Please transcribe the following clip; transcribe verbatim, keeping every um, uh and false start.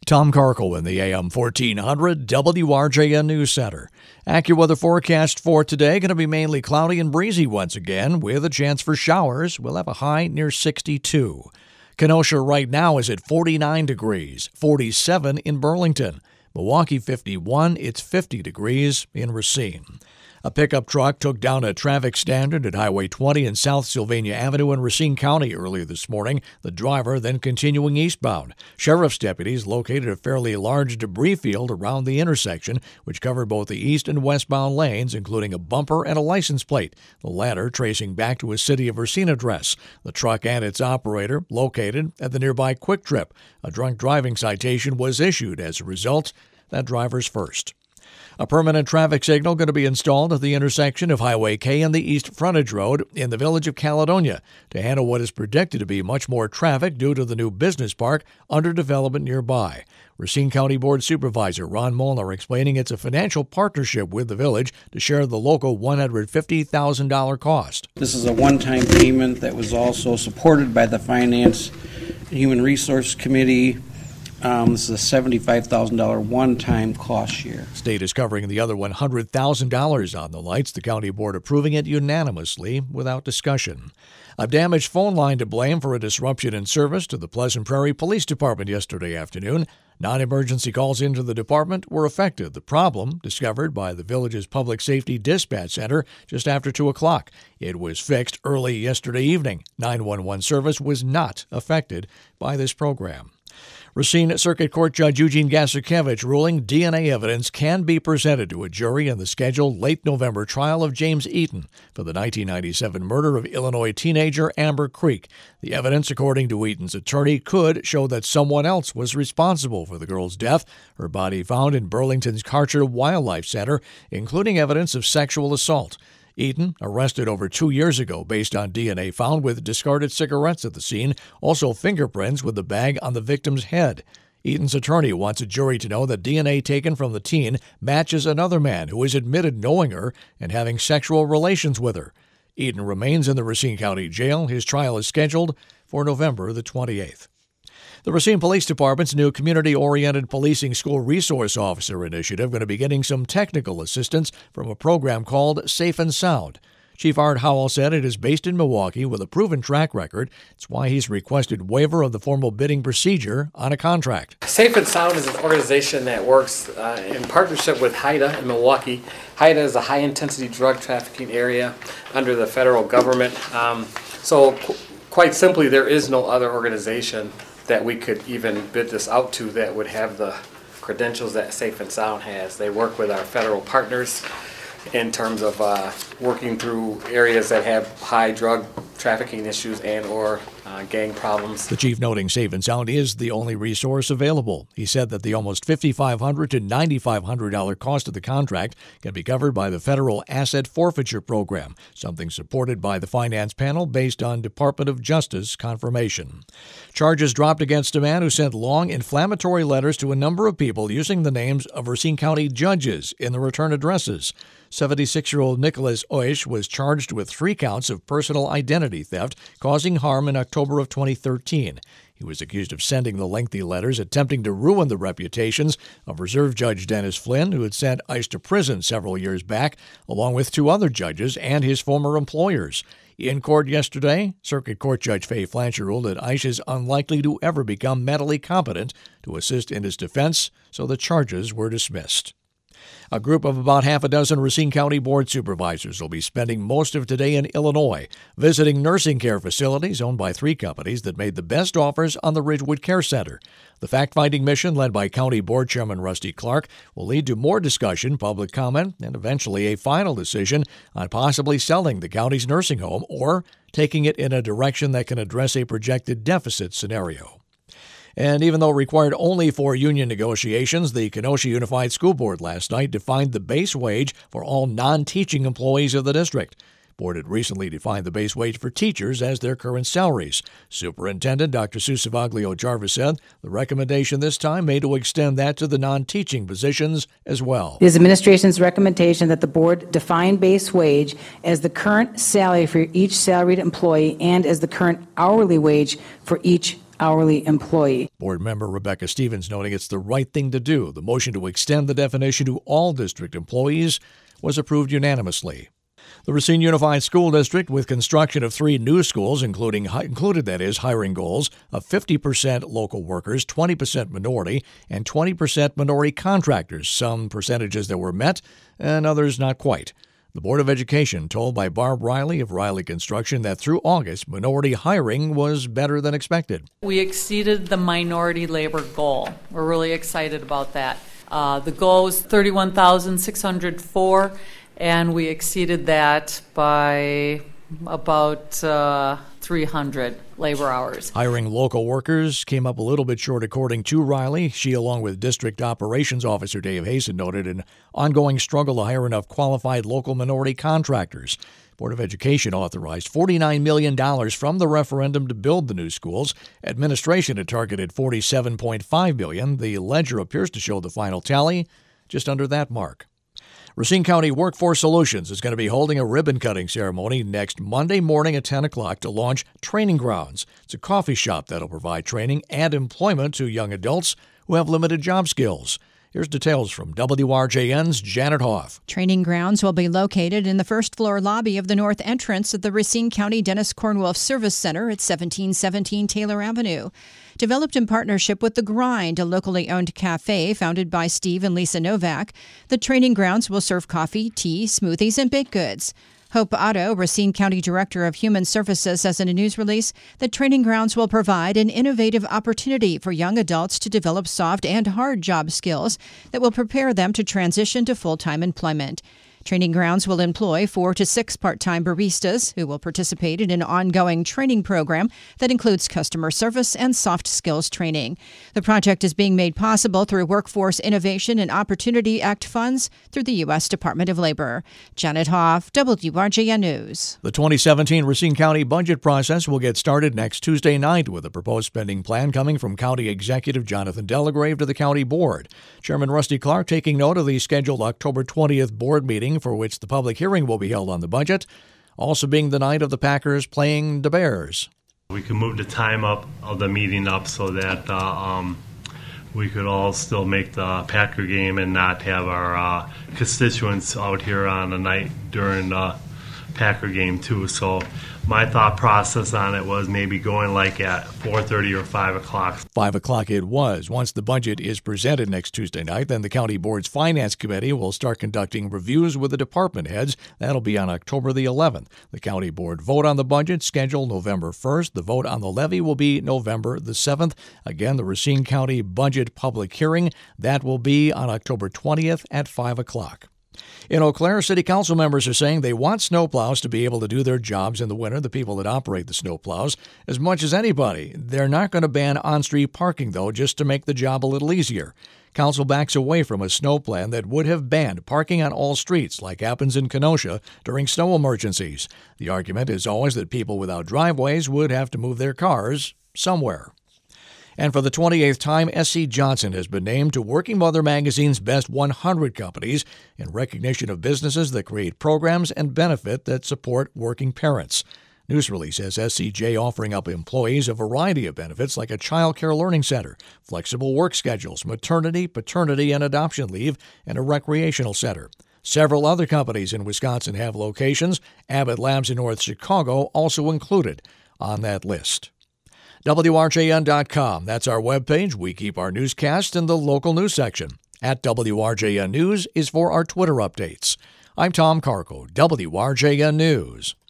Tom Karkel in the A M fourteen hundred W R J N News Center. AccuWeather forecast for today going to be mainly cloudy and breezy once again with a chance for showers. We'll have a high near sixty-two. Kenosha right now is at forty-nine degrees, forty-seven in Burlington. Milwaukee fifty-one, it's fifty degrees in Racine. A pickup truck took down a traffic standard at Highway twenty and South Sylvania Avenue in Racine County earlier this morning, the driver then continuing eastbound. Sheriff's deputies located a fairly large debris field around the intersection, which covered both the east and westbound lanes, including a bumper and a license plate, the latter tracing back to a City of Racine address. The truck and its operator located at the nearby Quick Trip. A drunk driving citation was issued as a result. That driver's first. A permanent traffic signal going to be installed at the intersection of Highway K and the East Frontage Road in the village of Caledonia to handle what is predicted to be much more traffic due to the new business park under development nearby. Racine County Board Supervisor Ron Molnar explaining it's a financial partnership with the village to share the local one hundred fifty thousand dollars cost. This is a one-time payment that was also supported by the Finance and Human Resource Committee. Um, this is a seventy-five thousand dollars one-time cost share. State is covering the other one hundred thousand dollars on the lights, the county board approving it unanimously without discussion. A damaged phone line to blame for a disruption in service to the Pleasant Prairie Police Department yesterday afternoon. Non-emergency calls into the department were affected. The problem discovered by the village's Public Safety Dispatch Center just after two o'clock. It was fixed early yesterday evening. nine one one service was not affected by this program. Racine Circuit Court Judge Eugene Gasarkevich ruling D N A evidence can be presented to a jury in the scheduled late November trial of James Eaton for the nineteen ninety-seven murder of Illinois teenager Amber Creek. The evidence, according to Eaton's attorney, could show that someone else was responsible for the girl's death. Her body found in Burlington's Karcher Wildlife Center, including evidence of sexual assault. Eaton, arrested over two years ago based on D N A found with discarded cigarettes at the scene, also fingerprints with the bag on the victim's head. Eaton's attorney wants a jury to know that D N A taken from the teen matches another man who has admitted knowing her and having sexual relations with her. Eaton remains in the Racine County Jail. His trial is scheduled for November the twenty-eighth. The Racine Police Department's new Community-Oriented Policing School Resource Officer Initiative going to be getting some technical assistance from a program called Safe and Sound. Chief Art Howell said it is based in Milwaukee with a proven track record. It's why he's requested waiver of the formal bidding procedure on a contract. Safe and Sound is an organization that works uh, in partnership with HIDTA in Milwaukee. HIDTA is a high-intensity drug trafficking area under the federal government. Um, so qu- quite simply, there is no other organization that we could even bid this out to that would have the credentials that Safe and Sound has. They work with our federal partners in terms of uh, working through areas that have high drug trafficking issues and or uh, gang problems. The chief noting Safe and Sound is the only resource available. He said that the almost fifty-five hundred dollars to nine thousand five hundred dollars cost of the contract can be covered by the Federal Asset Forfeiture Program, something supported by the Finance Panel based on Department of Justice confirmation. Charges dropped against a man who sent long inflammatory letters to a number of people using the names of Racine County judges in the return addresses. seventy-six-year-old Nicholas Oish was charged with three counts of personal identity theft causing harm in October of twenty thirteen. He was accused of sending the lengthy letters attempting to ruin the reputations of Reserve Judge Dennis Flynn, who had sent Ice to prison several years back, along with two other judges and his former employers. In court yesterday, Circuit Court Judge Faye Flancher ruled that Ice is unlikely to ever become mentally competent to assist in his defense, so the charges were dismissed. A group of about half a dozen Racine County Board supervisors will be spending most of today in Illinois, visiting nursing care facilities owned by three companies that made the best offers on the Ridgewood Care Center. The fact-finding mission, led by County Board Chairman Rusty Clark, will lead to more discussion, public comment, and eventually a final decision on possibly selling the county's nursing home or taking it in a direction that can address a projected deficit scenario. And even though required only for union negotiations, the Kenosha Unified School Board last night defined the base wage for all non-teaching employees of the district. The board had recently defined the base wage for teachers as their current salaries. Superintendent Doctor Sue Savaglio Jarvis said the recommendation this time made to extend that to the non-teaching positions as well. It is administration's recommendation that the board define base wage as the current salary for each salaried employee and as the current hourly wage for each hourly employee. Board member Rebecca Stevens noting it's the right thing to do. The motion to extend the definition to all district employees was approved unanimously. The Racine Unified School District, with construction of three new schools, including included that is hiring goals of fifty percent local workers, twenty percent minority, and twenty percent minority contractors, some percentages that were met and others not quite. The Board of Education told by Barb Riley of Riley Construction that through August, minority hiring was better than expected. We exceeded the minority labor goal. We're really excited about that. Uh, the goal was thirty-one thousand six hundred four, and we exceeded that by about uh, three hundred labor hours. Hiring local workers came up a little bit short, according to Riley. She, along with District Operations Officer Dave Hazen, noted an ongoing struggle to hire enough qualified local minority contractors. Board of Education authorized forty-nine million dollars from the referendum to build the new schools. Administration had targeted forty-seven point five million dollars. The ledger appears to show the final tally just under that mark. Racine County Workforce Solutions is going to be holding a ribbon-cutting ceremony next Monday morning at ten o'clock to launch Training Grounds. It's a coffee shop that'll provide training and employment to young adults who have limited job skills. Here's details from W R J N's Janet Hoff. Training Grounds will be located in the first-floor lobby of the north entrance of the Racine County Dennis Cornwolf Service Center at seventeen seventeen Taylor Avenue. Developed in partnership with The Grind, a locally owned cafe founded by Steve and Lisa Novak, the Training Grounds will serve coffee, tea, smoothies, and baked goods. Hope Otto, Racine County Director of Human Services, says in a news release that Training Grounds will provide an innovative opportunity for young adults to develop soft and hard job skills that will prepare them to transition to full-time employment. Training Grounds will employ four to six part-time baristas who will participate in an ongoing training program that includes customer service and soft skills training. The project is being made possible through Workforce Innovation and Opportunity Act funds through the U S Department of Labor. Janet Hoff, W R J N News. The twenty seventeen Racine County budget process will get started next Tuesday night with a proposed spending plan coming from County Executive Jonathan Delagrave to the County Board. Chairman Rusty Clark taking note of the scheduled October twentieth board meeting, for which the public hearing will be held on the budget, also being the night of the Packers playing the Bears. We could move the time up of the meeting up so that uh, um, we could all still make the Packer game and not have our uh, constituents out here on a night during the Packer game too. So my thought process on it was maybe going like at four thirty or five o'clock. five o'clock it was. Once the budget is presented next Tuesday night, then the County Board's Finance Committee will start conducting reviews with the department heads. That'll be on October the eleventh. The County Board vote on the budget scheduled November first. The vote on the levy will be November the seventh. Again, the Racine County Budget Public Hearing, that will be on October twentieth at five o'clock. In Eau Claire, City Council members are saying they want snowplows to be able to do their jobs in the winter, the people that operate the snowplows, as much as anybody. They're not going to ban on-street parking, though, just to make the job a little easier. Council backs away from a snow plan that would have banned parking on all streets, like happens in Kenosha, during snow emergencies. The argument is always that people without driveways would have to move their cars somewhere. And for the twenty-eighth time, S C. Johnson has been named to Working Mother magazine's Best one hundred Companies in recognition of businesses that create programs and benefit that support working parents. News release says S C J offering up employees a variety of benefits like a child care learning center, flexible work schedules, maternity, paternity, and adoption leave, and a recreational center. Several other companies in Wisconsin have locations. Abbott Labs in North Chicago also included on that list. W R J N dot com, that's our webpage. We keep our newscast in the local news section. At W R J N News is for our Twitter updates. I'm Tom Carco, W R J N News.